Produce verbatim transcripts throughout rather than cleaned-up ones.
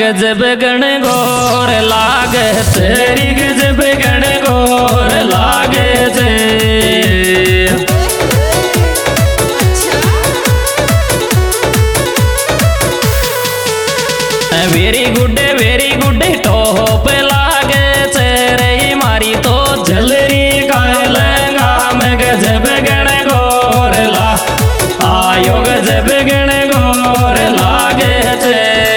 गजब गण गोर लागे तेरी गजब गण गोर लागे से very good very good top लागे से रे मारी तो झलरी का लहंगा में गजब गण गोर ला आयो गजब गण गोर लागे से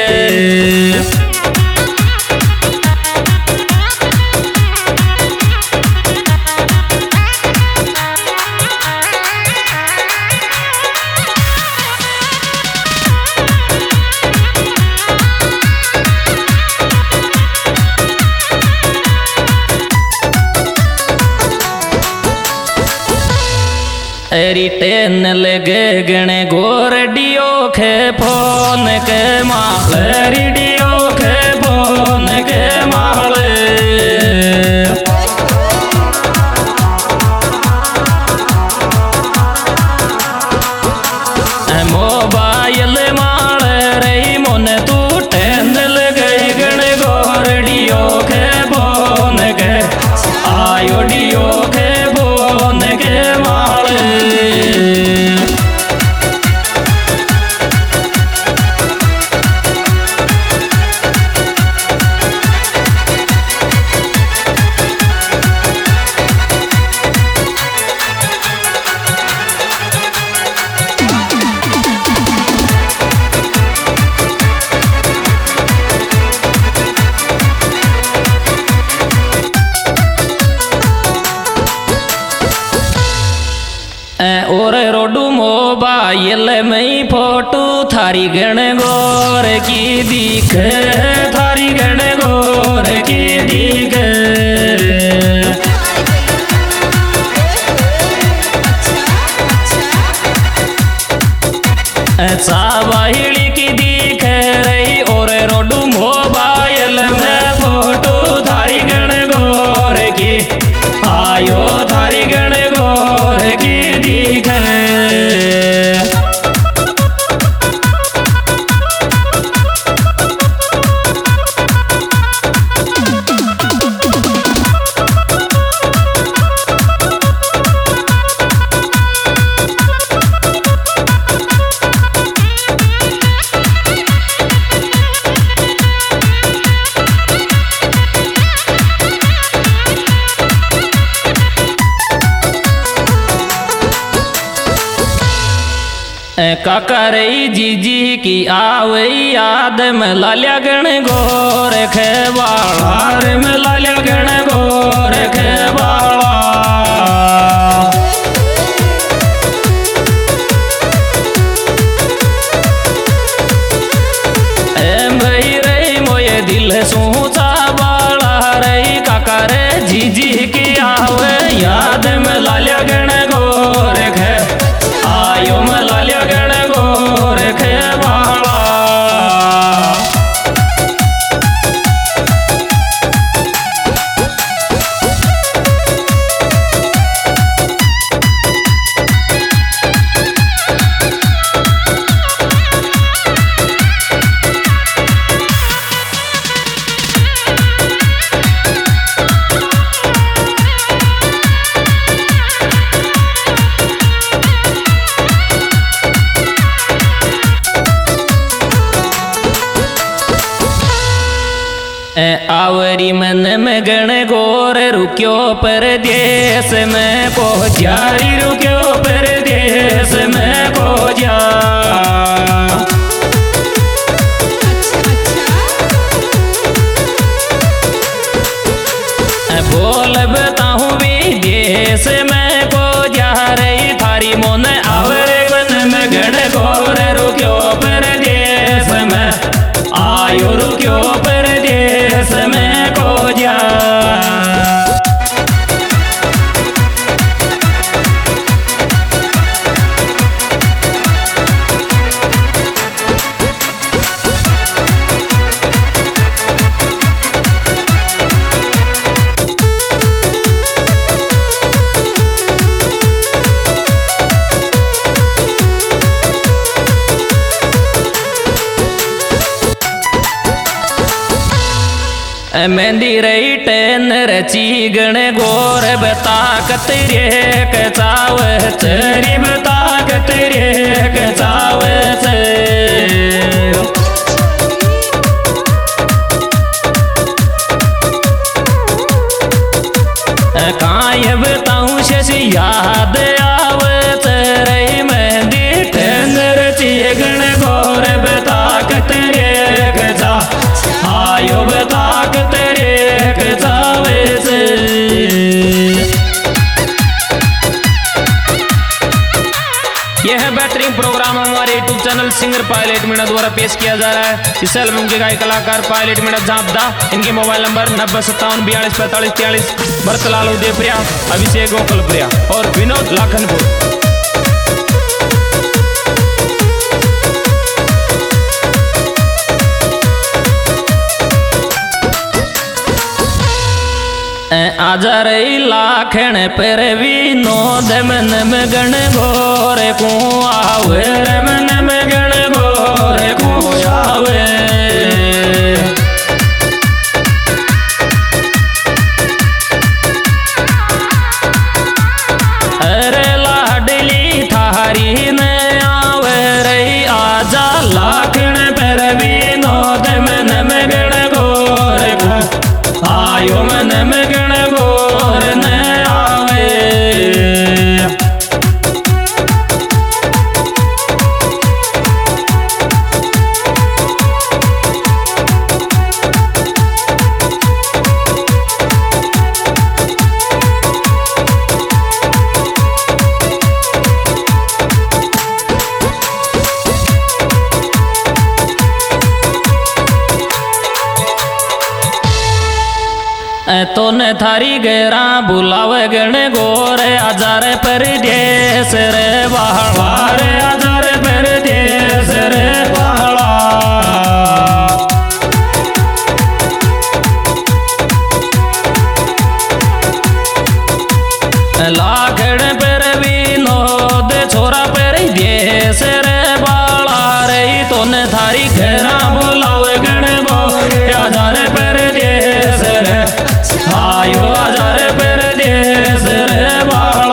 रिटेन लगे गणे गोरडियो खे फोन के माल रिडियो खे फोन के माल मोबाइल माल रही मोन तू टेन लगे गणे गोरडियो खे फोन के आयो डियो खे फोन के माल और रोडू मोबाइल में फोटो थारी गण गोर की दिख थारी गण गोर की दिख साबाहिड़ी की दिख रही और रोडू मोबाइल में फोटो थारी गण गोर की आयो थारी गण गोर की दिख काकरई जीजी की आवे याद में लालिया गण गोर खेवाड़ा में लालिया गण गोर खेवाड़ा एम भई रही मोये दिल सूचा बाड़ा रही काकर जीजी की आवे याद में लालिया गण गोर खे आयो में लालिया गण गोर खेवाड़ा आवरी मन में गण गोर रुक्यो परदेस में पहुंचा रुक्यो परदेस में पहुंचा बोल बताऊं विदेश में को जा रही थारी मोन आवरे मन में गण गोर रुक्यो परदेस में आयो रुक्यो परदेस में को जा मेहंदी रही टेन रची गणे गोर बता कतरे कचाव चरी बता कतरे कचाव काय बताऊं शशि याद आव रही मेहंदी टेन रची गणे गोर बता कतरे कचा आयो बता कतरे कचावे से। यह बेहतरीन प्रोग्राम हमारे YouTube channel singer Pilot Meena द्वारा पेश किया जा रहा है। इस एल्बम के गायक कलाकार पायलट मीणा झापदा। इनके मोबाइल नंबर नब्बे सत्तावन बयालीस पैंतालीस तियालीस। भरतलाल उदयप्रिया, अभिषेक गोकलप्रिया और विनोद लाखनपुर। आजा रही लाखण पर विनोद मन में गण गोर को आवे मन में गण गोर को आवे। अरे लाडली थारी ने आवे रही आजा लाखण पर विनोद मन में गण गोर को आयो मन में गण गोर न आवे। तो न थारी गेरा बुलावे गण गोर हजार परदेस रे बाहला रे हजार परदेस रे बाहला। लाखण पर विनोद छोरा परदेस रे बाला रे। तो न थारी गेरा बुलावे गण गोर हजार परदेस रे आयो हजार परदेस रे बाला।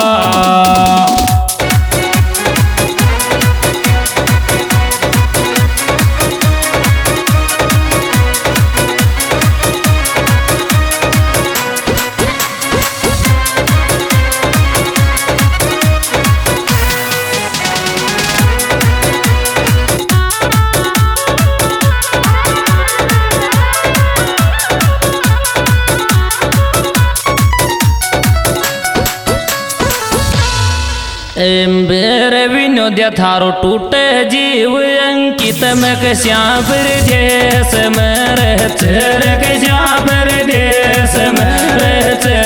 बेर विनोद्या थारो टूटे जीव अंकित में कश्या परदेस में रहते रे कश्या परदेस में रहते।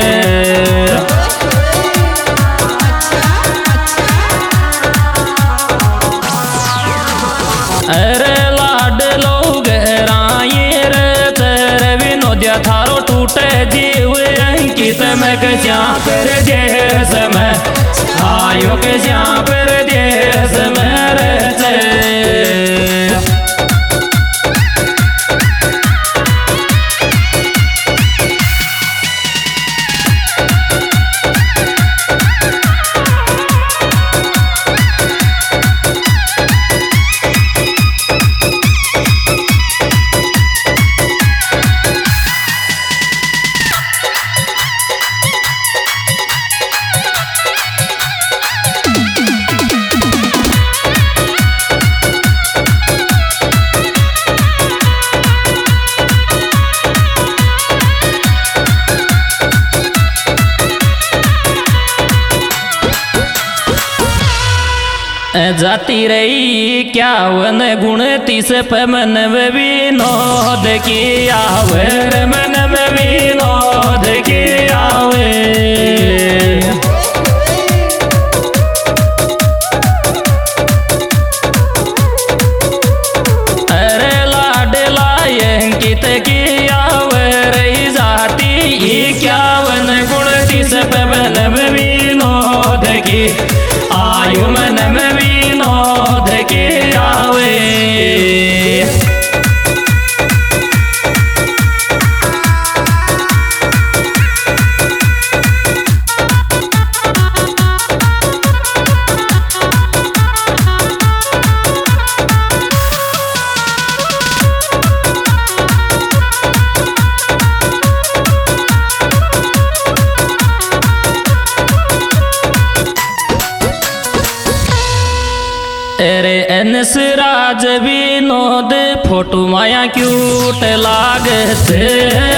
अरे लाड लोग राये रहते रे विनोद्या थारो टूटे जीव अंकित में कश्या परदेस में आयो के श्या परदेस में रहते। जाती रही क्या वन गुण तीस पे मन में विनोद की आवे मन में विनोद की आवे। अरे लाडला अंकित की आवे रही जाती क्या वन गुण तीस पे मन में विनोद की आयु मन में विनोद के आवे। राज विनोद फोटो माया क्यूट लागे छे।